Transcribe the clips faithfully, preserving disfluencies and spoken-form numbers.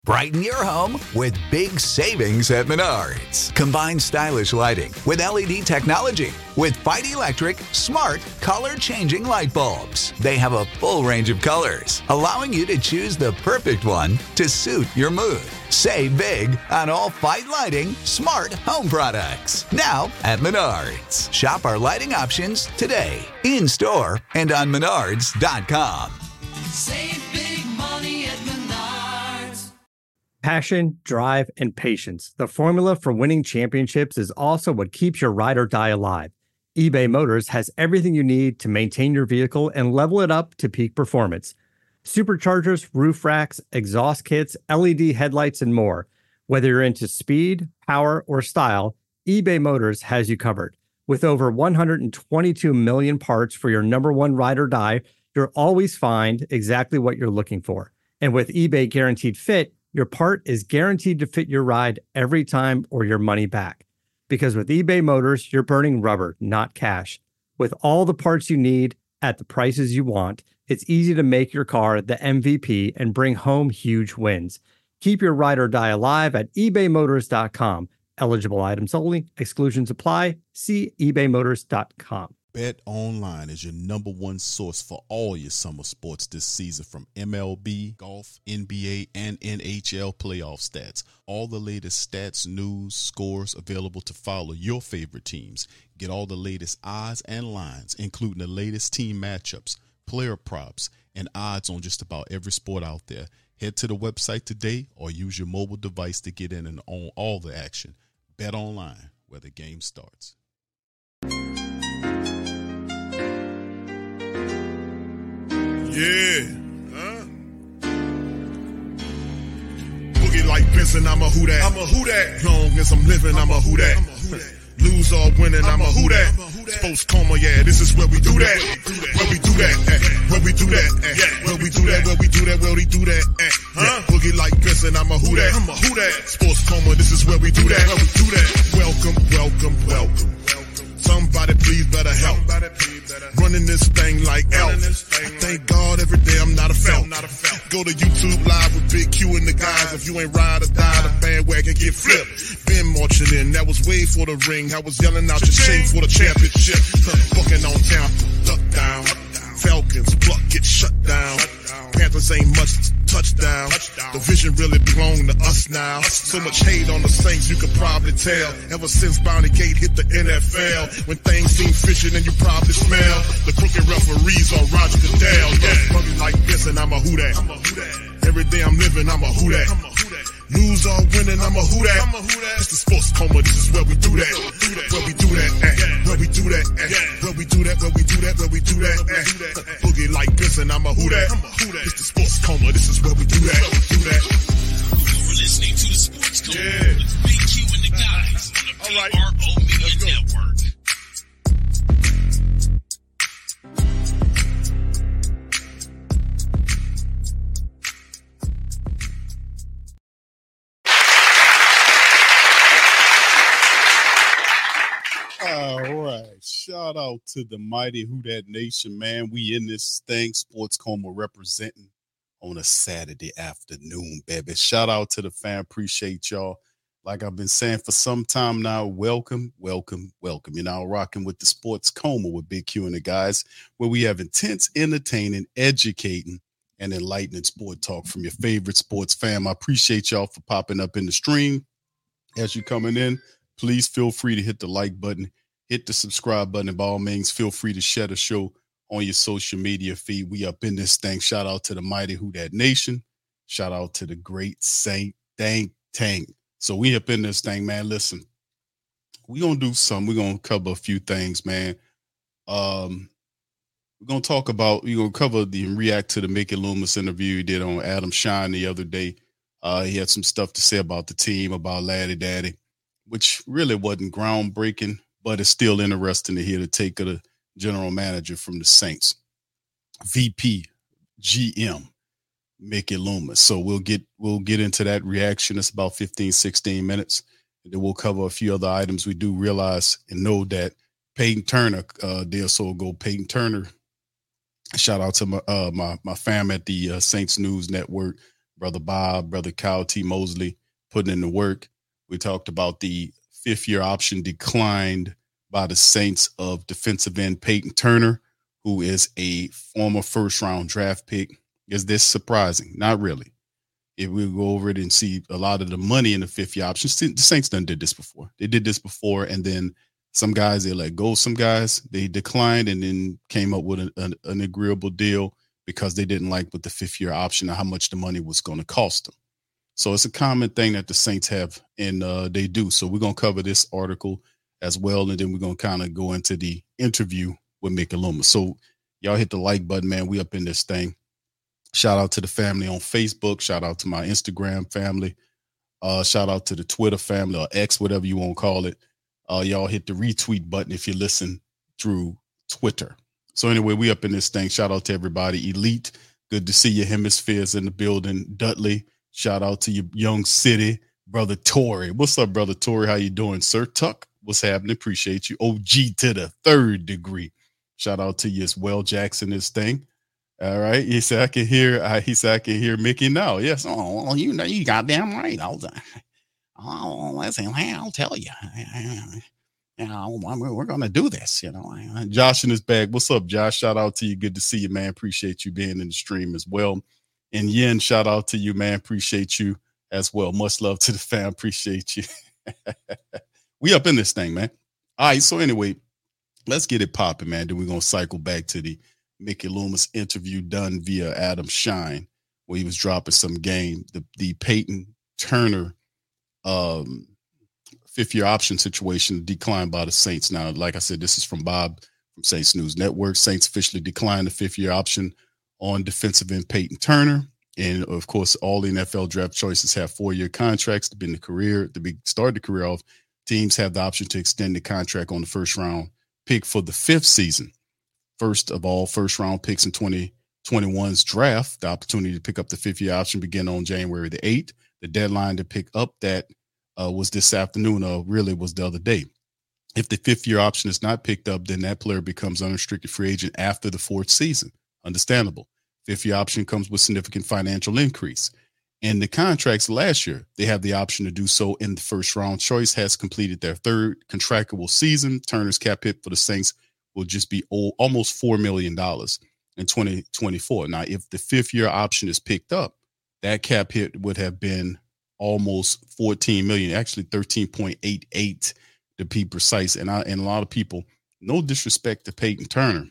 Brighten your home with big savings at Menards. Combine stylish lighting with L E D technology with Fight Electric smart color-changing light bulbs. They have a full range of colors, allowing you to choose the perfect one to suit your mood. Save big on all Fight Lighting smart home products. Now at Menards. Shop our lighting options today, in-store and on menards dot com. Save big money at Menards. Passion, drive, and patience. The formula for winning championships is also what keeps your ride or die alive. eBay Motors has everything you need to maintain your vehicle and level it up to peak performance. Superchargers, roof racks, exhaust kits, L E D headlights, and more. Whether you're into speed, power, or style, eBay Motors has you covered. With over one hundred twenty-two million parts for your number one ride or die, you'll always find exactly what you're looking for. And with eBay Guaranteed Fit, your part is guaranteed to fit your ride every time or your money back. Because with eBay Motors, you're burning rubber, not cash. With all the parts you need at the prices you want, it's easy to make your car the M V P and bring home huge wins. Keep your ride or die alive at ebay motors dot com. Eligible items only. Exclusions apply. See ebay motors dot com. BetOnline is your number one source for all your summer sports this season, from M L B, golf, N B A, and N H L playoff stats. All the latest stats, news, scores available to follow your favorite teams. Get all the latest odds and lines, including the latest team matchups, player props, and odds on just about every sport out there. Head to the website today or use your mobile device to get in and on all the action. BetOnline, where the game starts. Yeah, huh? Boogie like Benson, I'm a who that. I'm a who that. Long as I'm living, I'm a who that. I'm a who that. Lose or winning, I'm a who that. Sports coma, yeah, this is where we do that. Where we do that, eh. Where we do that, eh. Where we do that, where we do that, where we do that, eh. Huh? Boogie like Benson, I'm a who that. I'm a who that. Sports coma, this is where we do that. Where we do that. Welcome, welcome, welcome. Somebody please better help. Running this thing like Elf. I thank God every day I'm not a felt. Go to YouTube Live with Big Q and the guys. If you ain't ride or die, the bandwagon get flipped. Been marching in, that was way for the ring. I was yelling out your shame for the championship. Bucking on town, duck down. Falcons, pluck, get shut down. Panthers ain't much touchdown. The vision really belong to us now. So much hate on the Saints, you could probably tell. Ever since Bounty Gate hit the N F L, when things seem fishy and you probably smell the crooked referees on Roger Goodell. Yeah, probably like this and I'm a who that. Every day I'm living, I'm a who that. Lose or winning, I'm a who that. It's the sports coma, this is where we do that. Where we do that, eh. Where we do that, eh. Where we do that, where we do that, where we do that, eh. Boogie like this and I'm a who that. It's the sports coma, this is where we do that. Do that. You're listening to the Sports Coma yeah. with Big Q and the guys on the P R O Media Network. All right. Shout out to the mighty Who Dat Nation, man. We in this thing, Sports Coma representing on a Saturday afternoon, baby. Shout out to the fan. Appreciate y'all. Like I've been saying for some time now, welcome, welcome, welcome. You're now rocking with the Sports Coma with Big Q and the guys, where we have intense, entertaining, educating, and enlightening sport talk from your favorite sports fam. I appreciate y'all for popping up in the stream. As you're coming in, please feel free to hit the like button, hit the subscribe button, and by all means, feel free to share the show on your social media feed. We up in this thing. Shout out to the mighty Who Dat Nation. Shout out to the great Saint Dang Tang. So we up in this thing, man. Listen, we're going to do something. We're going to cover a few things, man. Um, we're going to talk about, we're going to cover the and react to the Mickey Loomis interview he did on Adam Shine the other day. Uh, he had some stuff to say about the team, about Laddie Daddy, which really wasn't groundbreaking, but it's still interesting to hear the take of the general manager from the Saints, V P, G M, Mickey Loomis. So we'll get we'll get into that reaction. It's about fifteen, sixteen minutes. And then we'll cover a few other items. We do realize and know that Peyton Turner, uh, day or so ago, Peyton Turner, shout out to my uh, my, my fam at the uh, Saints News Network, Brother Bob, Brother Kyle T. Mosley putting in the work. We talked about the fifth-year option declined by the Saints of defensive end Peyton Turner, who is a former first-round draft pick. Is this surprising? Not really. If we go over it and see a lot of the money in the fifth-year option, the Saints done did this before. They did this before, and then some guys, they let go. Some guys, they declined and then came up with an, an, an agreeable deal because they didn't like what the fifth-year option and how much the money was going to cost them. So it's a common thing that the Saints have, and uh, they do. So we're going to cover this article as well, and then we're going to kind of go into the interview with Mickey Loomis. So y'all hit the like button, man. We up in this thing. Shout out to the family on Facebook. Shout out to my Instagram family. Uh, shout out to the Twitter family, or X, whatever you want to call it. Uh, y'all hit the retweet button if you listen through Twitter. So anyway, we up in this thing. Shout out to everybody. Elite, good to see you. Hemispheres in the building. Dudley, shout out to you, Young City. Brother Tory, what's up, Brother Tory? How you doing, Sir Tuck? What's happening? Appreciate you. O G to the third degree. Shout out to you as well, Jackson. This thing. All right. He said I can hear. Uh, he said I can hear Mickey now. Yes. Oh, well, you know, you goddamn right. I'll. Oh, listen, I'll tell you. You know, we're going to do this. You know, Josh in his bag. What's up, Josh? Shout out to you. Good to see you, man. Appreciate you being in the stream as well. And Yen, shout out to you, man. Appreciate you as well. Much love to the fam. Appreciate you. We up in this thing, man. All right. So anyway, let's get it popping, man. Then we're going to cycle back to the Mickey Loomis interview done via Adam Shine, where he was dropping some game. The the Peyton Turner um, fifth-year option situation declined by the Saints. Now, like I said, this is from Bob from Saints News Network. Saints officially declined the fifth-year option on defensive end Peyton Turner. And, of course, all the N F L draft choices have four-year contracts to begin the career, to be start the career off. Teams have the option to extend the contract on the first-round pick for the fifth season. First of all, first-round picks in twenty twenty-one's draft, the opportunity to pick up the fifth-year option began on January the eighth. The deadline to pick up that uh, was this afternoon, or really was the other day. If the fifth-year option is not picked up, then that player becomes unrestricted free agent after the fourth season. Understandable. Fifth-year option comes with significant financial increase. In the contracts last year, they have the option to do so in the first round. Choice has completed their third contractable season. Turner's cap hit for the Saints will just be old, almost four million dollars in twenty twenty-four. Now, if the fifth-year option is picked up, that cap hit would have been almost fourteen million dollars, actually thirteen point eight eight to be precise. And, I, and a lot of people, no disrespect to Peyton Turner,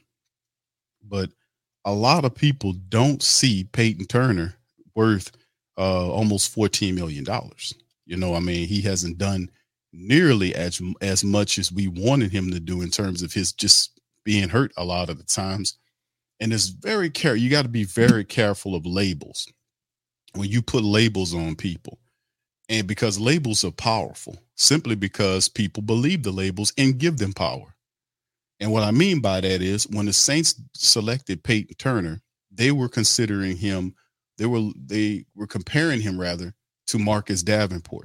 but a lot of people don't see Peyton Turner worth uh, almost fourteen million dollars. You know, I mean, he hasn't done nearly as as much as we wanted him to do in terms of his just being hurt a lot of the times. And it's very care. You got to be very careful of labels when you put labels on people, and because labels are powerful simply because people believe the labels and give them power. And what I mean by that is when the Saints selected Peyton Turner, they were considering him. They were they were comparing him rather to Marcus Davenport,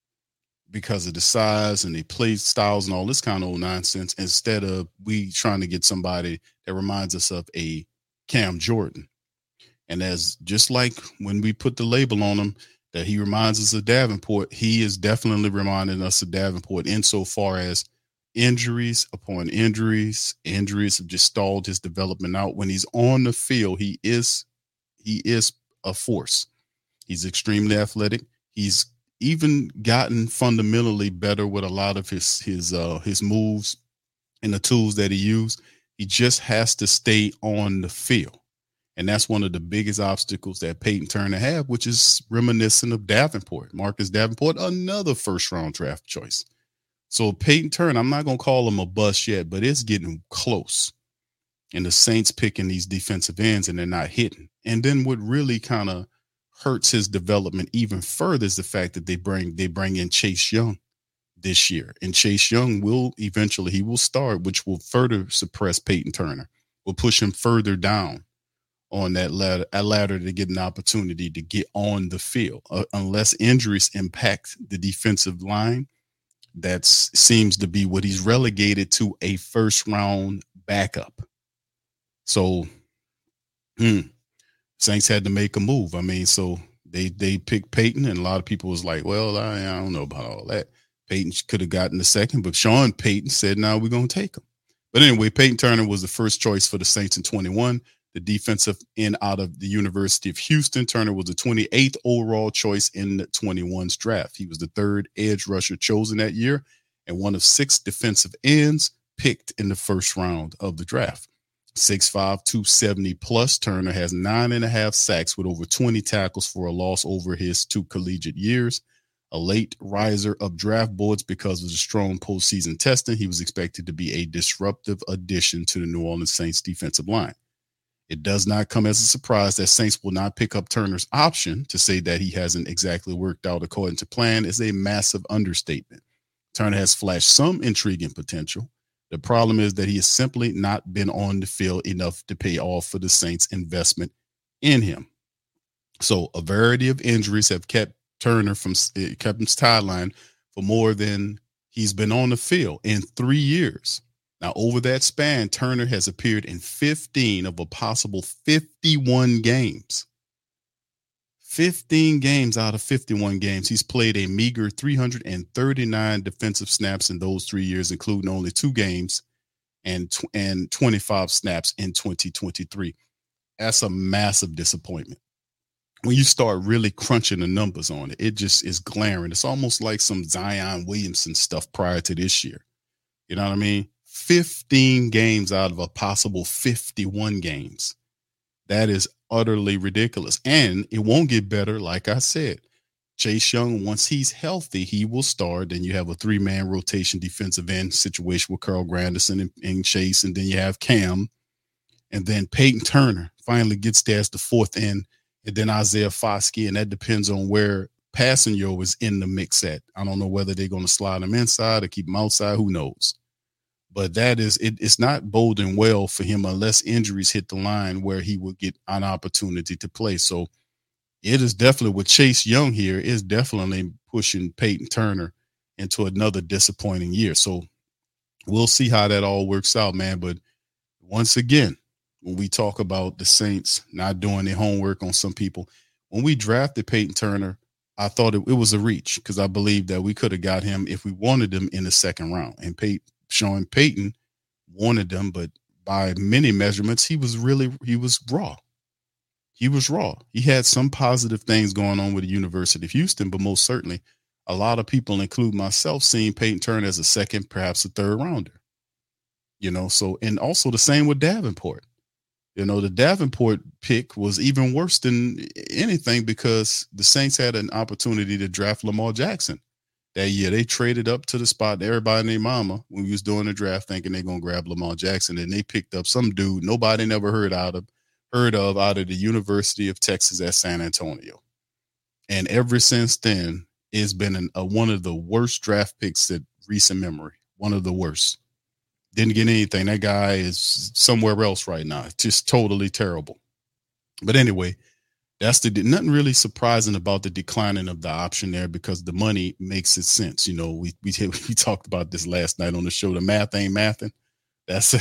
because of the size and the play styles and all this kind of old nonsense, instead of we trying to get somebody that reminds us of a Cam Jordan. And as just like when we put the label on him that he reminds us of Davenport, he is definitely reminding us of Davenport insofar as injuries upon injuries. Injuries have just stalled his development out. When he's on the field, he is he is a force. He's extremely athletic. He's even gotten fundamentally better with a lot of his his uh, his moves and the tools that he used. He just has to stay on the field. And that's one of the biggest obstacles that Peyton Turner have, which is reminiscent of Davenport. Marcus Davenport, another first-round draft choice. So Peyton Turner, I'm not going to call him a bust yet, but it's getting close. And the Saints picking these defensive ends and they're not hitting. And then what really kind of hurts his development even further is the fact that they bring they bring in Chase Young this year. And Chase Young will eventually, he will start, which will further suppress Peyton Turner, will push him further down on that ladder, a ladder to get an opportunity to get on the field. Uh, unless injuries impact the defensive line, that seems to be what he's relegated to, a first round backup. So, hmm, Saints had to make a move. I mean, so They they picked Peyton, and a lot of people was like, well, I, I don't know about all that. Peyton could have gotten the second, but Sean Payton said, no, we're going to take him. But anyway, Peyton Turner was the first choice for the Saints in twenty-one, the defensive end out of the University of Houston. Turner was the twenty-eighth overall choice in the twenty-one's draft. He was the third edge rusher chosen that year and one of six defensive ends picked in the first round of the draft. six five, two seventy plus, Turner has nine and a half sacks with over twenty tackles for a loss over his two collegiate years. A late riser of draft boards because of the strong postseason testing, he was expected to be a disruptive addition to the New Orleans Saints defensive line. It does not come as a surprise that Saints will not pick up Turner's option. To say that he hasn't exactly worked out according to plan is a massive understatement. Turner has flashed some intriguing potential. The problem is that he has simply not been on the field enough to pay off for the Saints' investment in him. So a variety of injuries have kept Turner from kept him sidelined for more than he's been on the field in three years. Now, over that span, Turner has appeared in fifteen of a possible fifty-one games. fifteen games out of fifty-one games. He's played a meager three hundred thirty-nine defensive snaps in those three years, including only two games and, and twenty-five snaps in twenty twenty-three. That's a massive disappointment. When you start really crunching the numbers on it, it just is glaring. It's almost like some Zion Williamson stuff prior to this year. You know what I mean? fifteen games out of a possible fifty-one games. That is utterly ridiculous. And it won't get better. Like I said, Chase Young, once he's healthy, he will start. Then you have a three-man rotation defensive end situation with Carl Granderson and, and Chase. And then you have Cam. And then Peyton Turner finally gets there as the fourth end. And then Isaiah Foskey, and that depends on where Passanio is in the mix at. I don't know whether they're going to slide him inside or keep him outside. Who knows? But that is, it, it's not boding well for him unless injuries hit the line where he will get an opportunity to play. So it is definitely, with Chase Young here, is definitely pushing Peyton Turner into another disappointing year. So we'll see how that all works out, man. But once again, when we talk about the Saints not doing their homework on some people, when we drafted Peyton Turner, I thought it, it was a reach because I believed that we could have got him if we wanted him in the second round. And Peyton, Sean Payton wanted them, but by many measurements, he was really, he was raw. He was raw. He had some positive things going on with the University of Houston, but most certainly a lot of people, including myself, seeing Peyton Turner as a second, perhaps a third rounder. You know, so, and also the same with Davenport. You know, the Davenport pick was even worse than anything because the Saints had an opportunity to draft Lamar Jackson that year. They traded up to the spot that everybody and their mama when we was doing the draft thinking they're going to grab Lamar Jackson, and they picked up some dude nobody never heard out of heard of out of the University of Texas at San Antonio. And ever since then, it's been an, a, one of the worst draft picks in recent memory. One of the worst. Didn't get anything. That guy is somewhere else right now. It's just totally terrible. But anyway, that's the nothing really surprising about the declining of the option there because the money makes it sense. You know, we we we talked about this last night on the show. The math ain't mathing. That's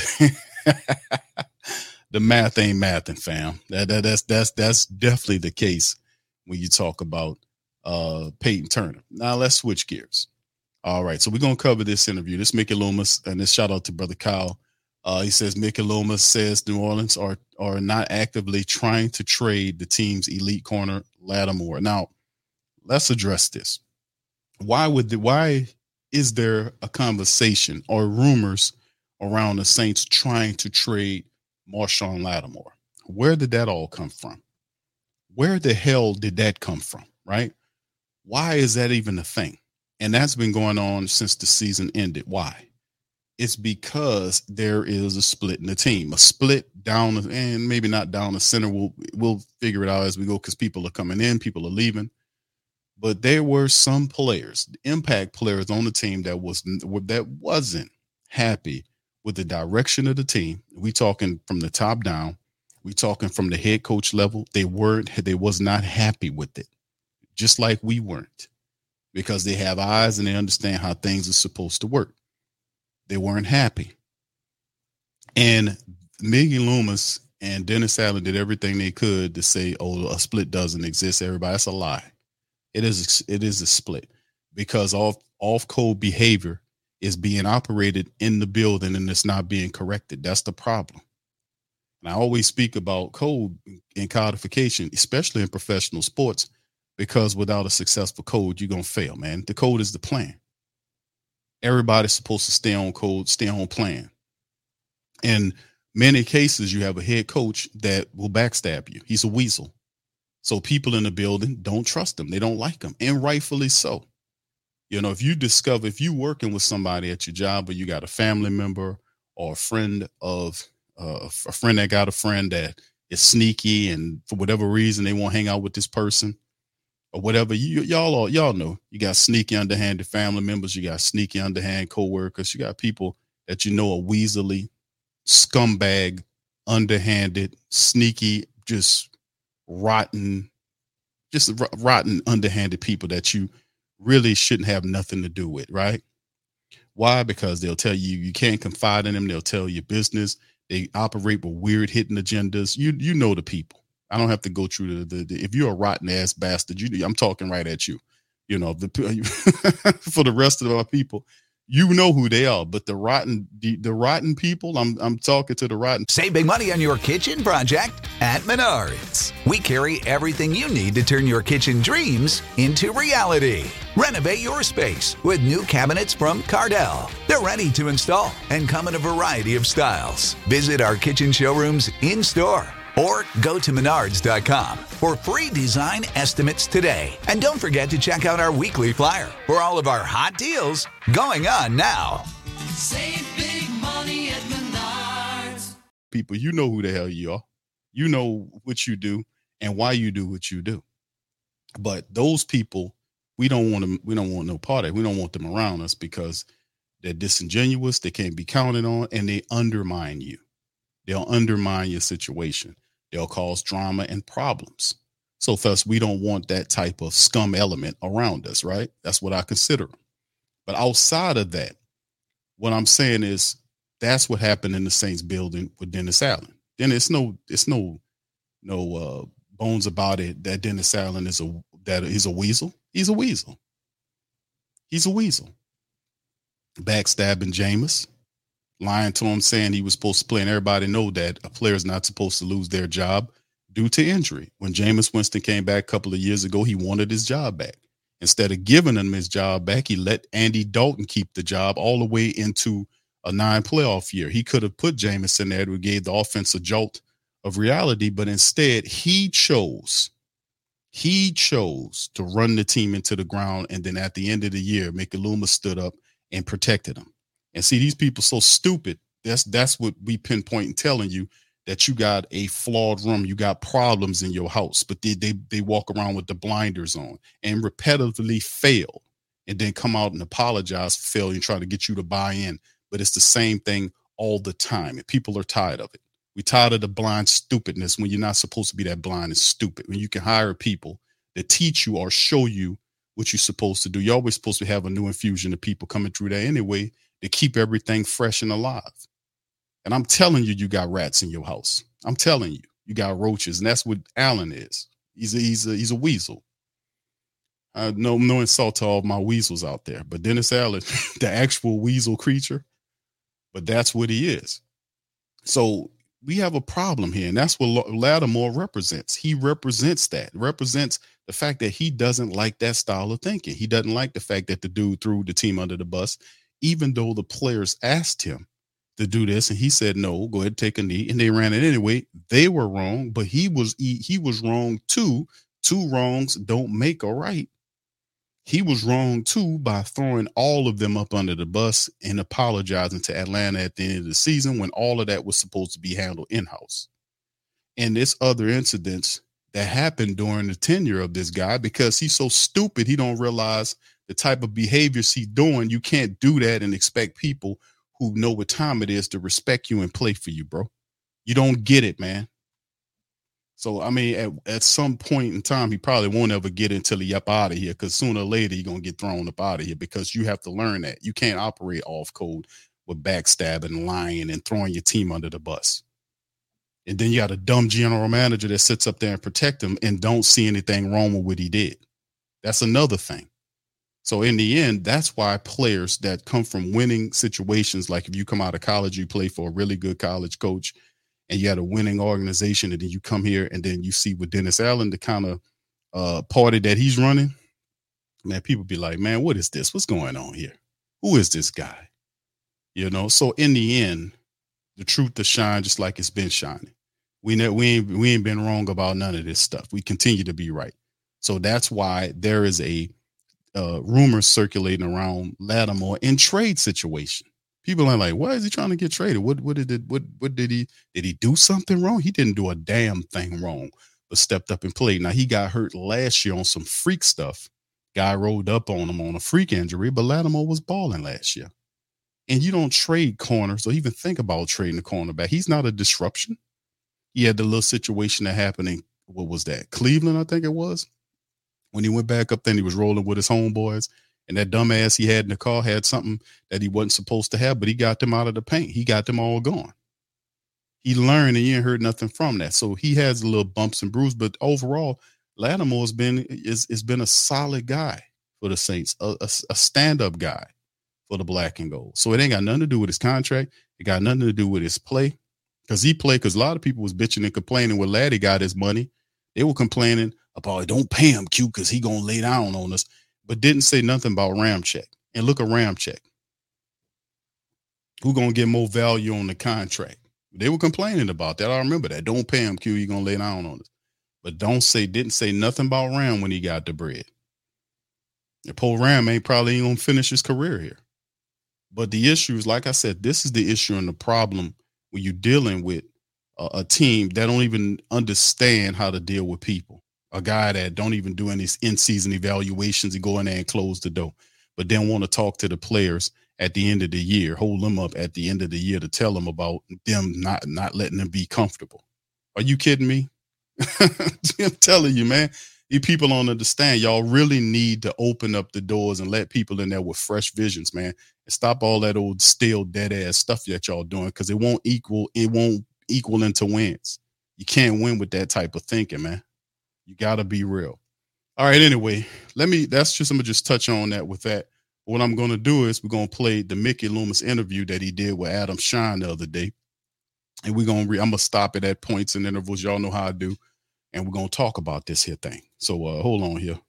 the math ain't mathing, fam. That, that that's that's that's definitely the case when you talk about uh, Peyton Turner. Now let's switch gears. All right, so we're going to cover this interview. This Mickey Loomis, and this shout out to Brother Kyle. Uh, he says Mickey Loomis says New Orleans are are not actively trying to trade the team's elite corner, Lattimore. Now, let's address this. Why would the, why is there a conversation or rumors around the Saints trying to trade Marshawn Lattimore? Where did that all come from? Where the hell did that come from, right? Why is that even a thing? And that's been going on since the season ended. Why? It's because there is a split in the team, a split down, and maybe not down the center. We'll, we'll figure it out as we go because people are coming in, people are leaving. But there were some players, impact players on the team that was that wasn't happy with the direction of the team. We talking from the top down. We talking from the head coach level. They weren't, they was not happy with it, just like we weren't. Because they have eyes and they understand how things are supposed to work. They weren't happy. And Mickey Loomis And Dennis Allen did everything they could to say, oh, a split doesn't exist. Everybody, that's a lie. It is, it is a split because off, off code behavior is being operated in the building and it's not being corrected. That's the problem. And I always speak about code and codification, especially in professional sports, because without a successful code, you're going to fail, man. The code is the plan. Everybody's supposed to stay on code, stay on plan. In many cases, you have a head coach that will backstab you. He's a weasel. So people in the building don't trust him. They don't like him, and rightfully so. You know, if you discover, if you're working with somebody at your job, or you got a family member or a friend of uh, a friend that got a friend that is sneaky, and for whatever reason they won't hang out with this person or whatever, you y'all all y'all know you got sneaky, underhanded family members, you got sneaky, underhand coworkers, you got people that you know are weaselly, scumbag, underhanded, sneaky, just rotten, just rotten, underhanded people that you really shouldn't have nothing to do with, right? Why? Because they'll tell you you can't confide in them. They'll tell you business. They operate with weird hidden agendas. You you know the people. I don't have to go through the, the, the if you're a rotten ass bastard, you I'm talking right at you. You know, the for the rest of our people, you know who they are. But the rotten the, the rotten people, I'm I'm talking to the rotten. Save big money on your kitchen project at Menards. We carry everything you need to turn your kitchen dreams into reality. Renovate your space with new cabinets from Cardell. They're ready to install and come in a variety of styles. Visit our kitchen showrooms in store or go to menards dot com for free design estimates today. And don't forget to check out our weekly flyer for all of our hot deals going on now. Save big money at Menards. People, you know who the hell you are. You know what you do and why you do what you do. But those people, we don't want them, we don't want no part of it. We don't want them around us because they're disingenuous, they can't be counted on, and they undermine you. They'll undermine your situation. They'll cause drama and problems. So thus, we don't want that type of scum element around us, right? That's what I consider them. But outside of that, what I'm saying is that's what happened in the Saints building with Dennis Allen. Then it's no, it's no, no uh, bones about it that Dennis Allen is a that he's a weasel. He's a weasel. He's a weasel. Backstabbing Jameis, lying to him, saying he was supposed to play, and everybody know that a player is not supposed to lose their job due to injury. When Jameis Winston came back a couple of years ago, he wanted his job back. Instead of giving him his job back, he let Andy Dalton keep the job all the way into a nine playoff year. He could have put Jameis in there to give the offense a jolt of reality, but instead he chose, he chose to run the team into the ground. And then at the end of the year, Mickey Loomis stood up and protected him. And see, these people so stupid. That's that's what we pinpoint and telling you, that you got a flawed room, you got problems in your house, but they they they walk around with the blinders on and repetitively fail, and then come out and apologize for failure and try to get you to buy in. But it's the same thing all the time, and people are tired of it. We tired of the blind stupidness when you're not supposed to be that blind and stupid. When you can hire people that teach you or show you what you're supposed to do. You're always supposed to have a new infusion of people coming through there anyway to keep everything fresh and alive. And I'm telling you, you got rats in your house. I'm telling you, you got roaches, and that's what Allen is. He's a, he's a, he's a weasel. Uh, no, no insult to all my weasels out there, but Dennis Allen, the actual weasel creature, but that's what he is. So we have a problem here, and that's what Lattimore represents. He represents that, represents the fact that he doesn't like that style of thinking. He doesn't like the fact that the dude threw the team under the bus, even though the players asked him to do this, and he said no, go ahead and take a knee, and they ran it anyway. They were wrong, but he was he, he was wrong too. Two wrongs don't make a right. He was wrong too by throwing all of them up under the bus and apologizing to Atlanta at the end of the season when all of that was supposed to be handled in-house. And there's other incidents that happened during the tenure of this guy, because he's so stupid he don't realize the type of behaviors he's doing. You can't do that and expect people who know what time it is to respect you and play for you, bro. You don't get it, man. So, I mean, at, at some point in time, he probably won't ever get it until he up out of here, because sooner or later you're going to get thrown up out of here, because you have to learn that. You can't operate off code with backstabbing, lying, and throwing your team under the bus. And then you got a dumb general manager that sits up there and protect him and don't see anything wrong with what he did. That's another thing. So in the end, that's why players that come from winning situations, like if you come out of college, you play for a really good college coach and you had a winning organization, and then you come here and then you see with Dennis Allen, the kind of uh, party that he's running, man, people be like, man, what is this? What's going on here? Who is this guy? You know, so in the end, the truth to shine just like it's been shining. We ne- we ain't, we ain't been wrong about none of this stuff. We continue to be right. So that's why there is a uh, rumor circulating around Lattimore in trade situation. People are like, why is he trying to get traded? What what did it, what what did he did he do something wrong? He didn't do a damn thing wrong, but stepped up and played. Now he got hurt last year on some freak stuff. Guy rolled up on him on a freak injury, but Lattimore was balling last year. And you don't trade corners or even think about trading a cornerback. He's not a disruption. He had the little situation that happened in, what was that? Cleveland, I think it was. When he went back up there and he was rolling with his homeboys, and that dumbass he had in the car had something that he wasn't supposed to have, but he got them out of the paint. He got them all gone. He learned and he ain't heard nothing from that. So he has a little bumps and bruises, but overall, Lattimore's been is is been a solid guy for the Saints, a, a, a stand-up guy for the black and gold. So it ain't got nothing to do with his contract. It got nothing to do with his play. Because he played, because a lot of people was bitching and complaining when Laddie got his money. They were complaining about, don't pay him, Q, because he going to lay down on us, but didn't say nothing about Ramczyk. And look at Ramczyk. Who going to get more value on the contract? They were complaining about that. I remember that. Don't pay him, Q, he going to lay down on us. But don't say, didn't say nothing about Ram when he got the bread. And Paul Ram ain't probably ain't going to finish his career here. But the issue is, like I said, this is the issue and the problem when you're dealing with a, a team that don't even understand how to deal with people. A guy that don't even do any in-season evaluations and go in there and close the door, but then want to talk to the players at the end of the year, hold them up at the end of the year to tell them about them not, not letting them be comfortable. Are you kidding me? I'm telling you, man, you people don't understand. Y'all really need to open up the doors and let people in there with fresh visions, man, and stop all that old stale dead ass stuff that y'all doing. Cause it won't equal, it won't equal into wins. You can't win with that type of thinking, man. You gotta be real. All right. Anyway, let me, that's just, I'm gonna just touch on that with that. What I'm going to do is we're going to play the Mickey Loomis interview that he did with Adam Shine the other day. And we're going to, re- I'm going to stop it at points and intervals. Y'all know how I do. And we're going to talk about this here thing. So uh, hold on here.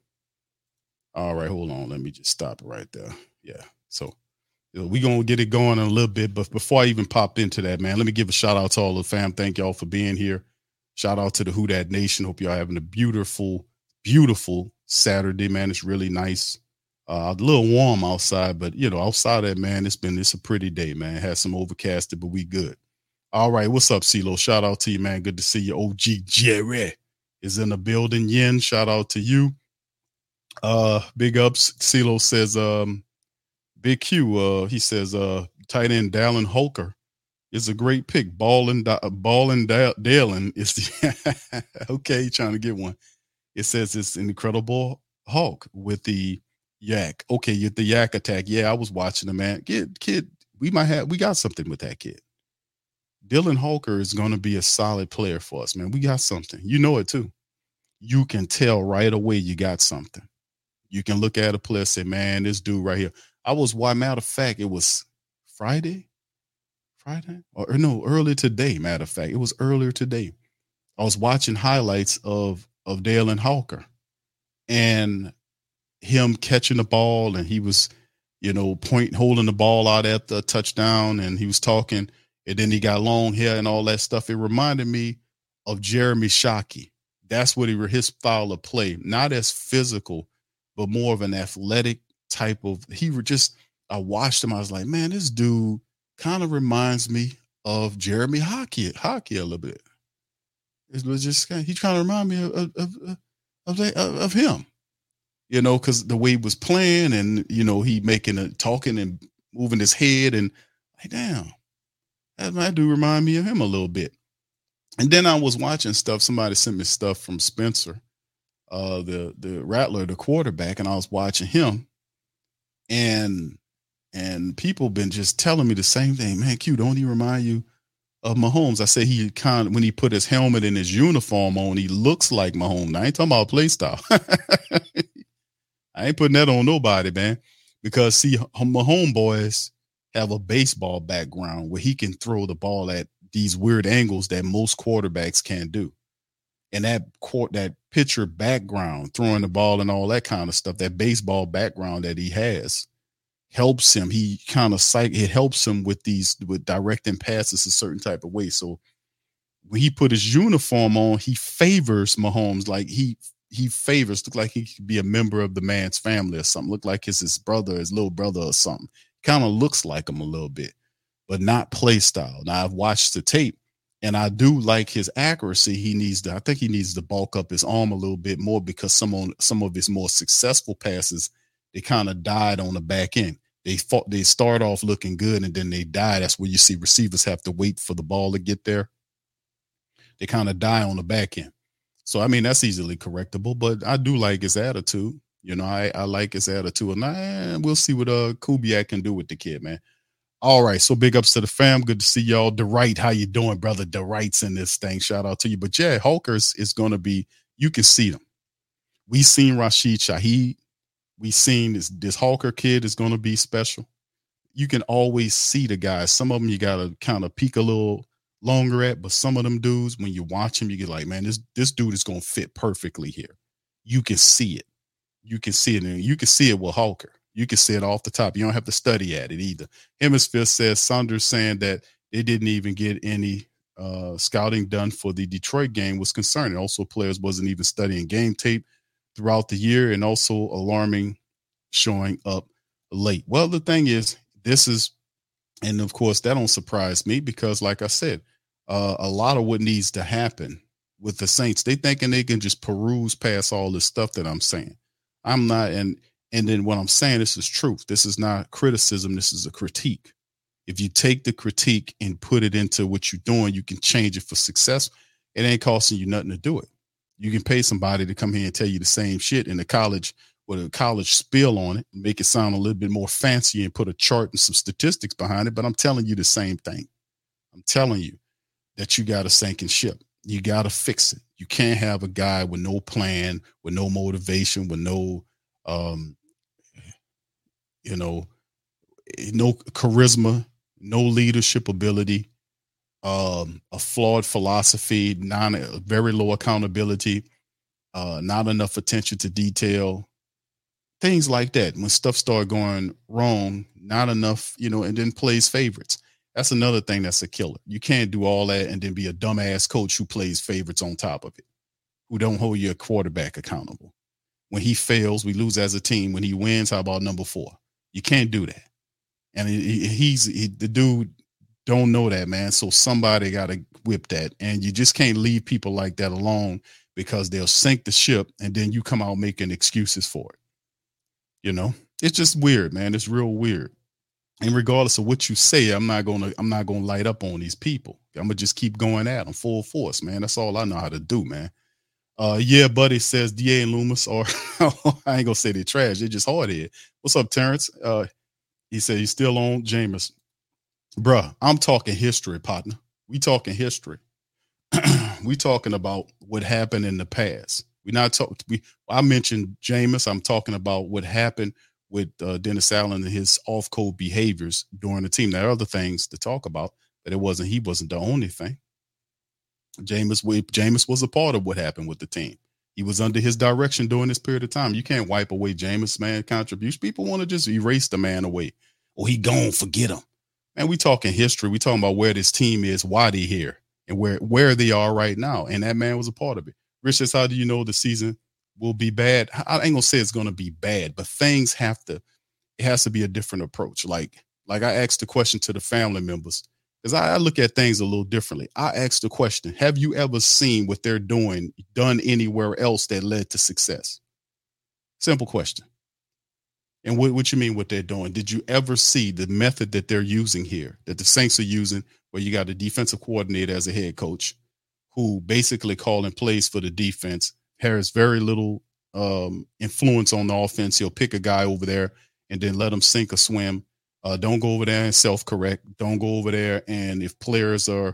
All right, hold on. Let me just stop it right there. Yeah. So we're going to get it going in a little bit. But before I even pop into that, man, let me give a shout out to all the fam. Thank y'all for being here. Shout out to the Who Dat Nation. Hope y'all having a beautiful, beautiful Saturday, man. It's really nice. Uh, a little warm outside, but you know, outside of that, man, it's been, it's a pretty day, man. It has some overcasted, but we good. All right. What's up, CeeLo? Shout out to you, man. Good to see you. O G Jerry is in the building. Yin, shout out to you. Uh, big ups. CeeLo says, um, Big Q, uh, he says, uh, tight end Dallin Holker is a great pick. Ballin, Ballin Dallin is the, okay, trying to get one. It says it's an incredible Hulk with the yak. Okay, you the yak attack. Yeah, I was watching the man. Kid, kid, we might have we got something with that kid. Dylan Holker is going to be a solid player for us, man. We got something. You know it too. You can tell right away you got something. You can look at a player and say, man, this dude right here. I was why matter of fact, it was Friday. Friday? Or, or no, earlier today, matter of fact. It was earlier today. I was watching highlights of of Dylan Holker and him catching the ball, and he was, you know, point holding the ball out at the touchdown, and he was talking, and then he got long hair and all that stuff. It reminded me of Jeremy Shockey. That's what he his style of play, not as physical, but more of an athletic type of. He were just. I watched him. I was like, man, this dude kind of reminds me of Jeremy Hockey, Hockey a little bit. It was just he trying to remind me of of of, of, of, of him. You know, because the way he was playing and, you know, he making a talking and moving his head and like, damn, that might do remind me of him a little bit. And then I was watching stuff. Somebody sent me stuff from Spencer, uh, the, the Rattler, the quarterback, and I was watching him. And, and people been just telling me the same thing, man, Q, don't he remind you of Mahomes. I say he kind of, when he put his helmet and his uniform on, he looks like Mahomes. I ain't talking about play style. I ain't putting that on nobody, man. Because see, Mahomes boys have a baseball background where he can throw the ball at these weird angles that most quarterbacks can't do. And that court, that pitcher background, throwing the ball and all that kind of stuff, that baseball background that he has helps him. He kind of psych, it helps him with these, with directing passes a certain type of way. So when he put his uniform on, he favors Mahomes. Like he, he favors, look like he could be a member of the man's family or something. Look like it's his brother, his little brother or something. Kind of looks like him a little bit, but not play style. Now I've watched the tape. And I do like his accuracy. He needs to, I think he needs to bulk up his arm a little bit more because some on some of his more successful passes, they kind of died on the back end. They fought, they start off looking good and then they die. That's where you see receivers have to wait for the ball to get there. They kind of die on the back end. So, I mean, that's easily correctable, but I do like his attitude. You know, I, I like his attitude. And I, we'll see what uh, Kubiak can do with the kid, man. All right, so big ups to the fam. Good to see y'all. DeWright, how you doing, brother? DeWright's in this thing. Shout out to you. But yeah, Hawkers is going to be, you can see them. We seen Rashid Shaheed. We seen this, this Hawker kid is going to be special. You can always see the guys. Some of them you got to kind of peek a little longer at, but some of them dudes, when you watch them, you get like, man, this, this dude is going to fit perfectly here. You can see it. You can see it. And you can see it with Hawker. You can see it off the top. You don't have to study at it either. Hemisphere says Saunders saying that they didn't even get any uh, scouting done for the Detroit game was concerning. Also, players wasn't even studying game tape throughout the year, and also alarming showing up late. Well, the thing is, this is, and of course, that don't surprise me because, like I said, uh, a lot of what needs to happen with the Saints, they thinking they can just peruse past all this stuff that I'm saying. I'm not, and And then what I'm saying, this is truth. This is not criticism. This is a critique. If you take the critique and put it into what you're doing, you can change it for success. It ain't costing you nothing to do it. You can pay somebody to come here and tell you the same shit in the college with a college spill on it, make it sound a little bit more fancy and put a chart and some statistics behind it. But I'm telling you the same thing. I'm telling you that you got a sinking ship. You got to fix it. You can't have a guy with no plan, with no motivation, with no, um, you know, no charisma, no leadership ability, um, a flawed philosophy, non very low accountability, uh, not enough attention to detail, things like that. When stuff started going wrong, not enough, you know, and then plays favorites. That's another thing that's a killer. You can't do all that and then be a dumbass coach who plays favorites on top of it, who don't hold your quarterback accountable. When he fails, we lose as a team. When he wins, how about number four? You can't do that. And he, he's he, the dude don't know that, man. So somebody got to whip that. And you just can't leave people like that alone because they'll sink the ship and then you come out making excuses for it. You know, it's just weird, man. It's real weird. And regardless of what you say, I'm not going to I'm not going to light up on these people. I'm going to just keep going at them full force, man. That's all I know how to do, man. Uh, yeah, buddy, says D A and Loomis are, I ain't gonna say they're trash. They're just hard head. What's up, Terrence? Uh, he said he's still on Jameis. Bruh, I'm talking history, partner. We talking history. We talking about what happened in the past. We not talking, we, I mentioned Jameis. I'm talking about what happened with uh, Dennis Allen and his off-code behaviors during the team. There are other things to talk about, but it wasn't, he wasn't the only thing. Jameis, Jameis was a part of what happened with the team. He was under his direction during this period of time. You can't wipe away Jameis, man, contribution. People want to just erase the man away. Or he gone, forget him. Man, we talking history. We talking about where this team is, why they here, and where, where they are right now. And that man was a part of it. Rich says, how do you know the season will be bad? I ain't gonna say it's gonna be bad, but things have to, it has to be a different approach. Like, like I asked the question to the family members, because I, I look at things a little differently. I asked the question, have you ever seen what they're doing done anywhere else that led to success? Simple question. And what, what you mean what they're doing? Did you ever see the method that they're using here, that the Saints are using, where you got a defensive coordinator as a head coach who basically calling plays for the defense, has very little um, influence on the offense. He'll pick a guy over there and then let him sink or swim. Uh, don't go over there and self-correct. Don't go over there. And if players are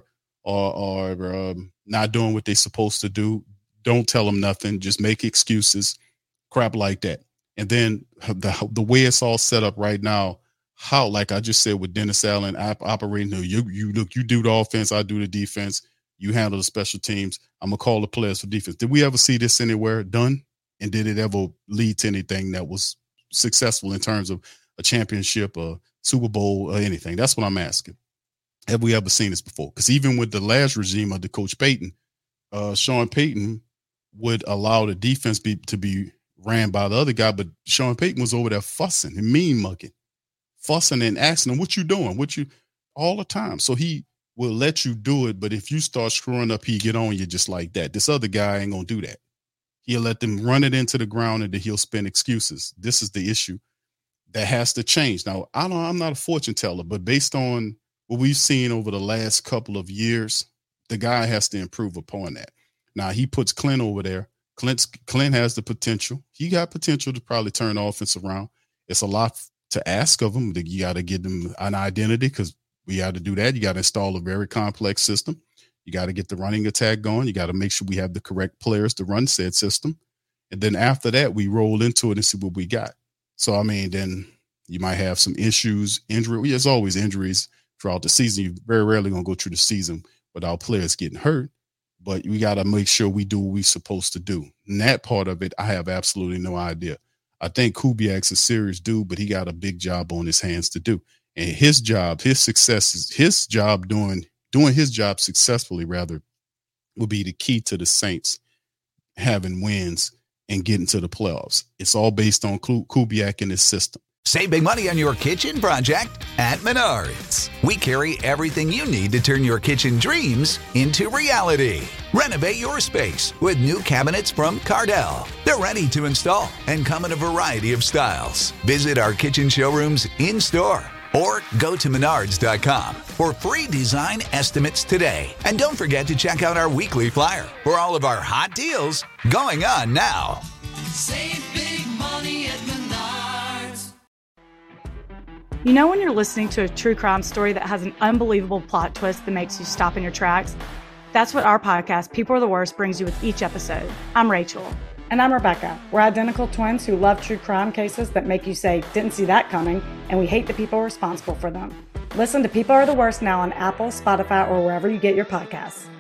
are, are um, not doing what they're supposed to do, don't tell them nothing. Just make excuses, crap like that. And then the the way it's all set up right now, how, like I just said with Dennis Allen op- operating, you you look, you do the offense, I do the defense, you handle the special teams. I'm gonna call the players for defense. Did we ever see this anywhere done? And did it ever lead to anything that was successful in terms of a championship, a Super Bowl, or anything? That's what I'm asking. Have we ever seen this before? Because even with the last regime of the Coach Payton, uh, Sean Payton would allow the defense be, to be ran by the other guy, but Sean Payton was over there fussing and mean mugging, fussing and asking him, what you doing? What you, all the time. So he will let you do it, but if you start screwing up, he get on you just like that. This other guy ain't gonna do that. He'll let them run it into the ground and then he'll spin excuses. This is the issue that has to change. Now, I don't, I'm not a fortune teller, but based on what we've seen over the last couple of years, the guy has to improve upon that. Now, he puts Clint over there. Clint's, Clint has the potential. He got potential to probably turn the offense around. It's a lot to ask of him. You got to give them an identity because we got to do that. You got to install a very complex system. You got to get the running attack going. You got to make sure we have the correct players to run said system. And then after that, we roll into it and see what we got. So, I mean, then you might have some issues, injury. There's always injuries throughout the season. You're very rarely going to go through the season without players getting hurt. But we got to make sure we do what we're supposed to do. And that part of it, I have absolutely no idea. I think Kubiak's a serious dude, but he got a big job on his hands to do. And his job, his success, is his job doing doing his job successfully, rather, will be the key to the Saints having wins and getting to the playoffs. It's all based on Kubiak and his system. Save big money on your kitchen project at Menards. We carry everything you need to turn your kitchen dreams into reality. Renovate your space with new cabinets from Cardell. They're ready to install and come in a variety of styles. Visit our kitchen showrooms in-store or go to menards dot com for free design estimates today. And don't forget to check out our weekly flyer for all of our hot deals going on now. Save big money at Menards. You know when you're listening to a true crime story that has an unbelievable plot twist that makes you stop in your tracks? That's what our podcast, People Are the Worst, brings you with each episode. I'm Rachel. And I'm Rebecca. We're identical twins who love true crime cases that make you say, didn't see that coming, and we hate the people responsible for them. Listen to People Are the Worst now on Apple, Spotify, or wherever you get your podcasts.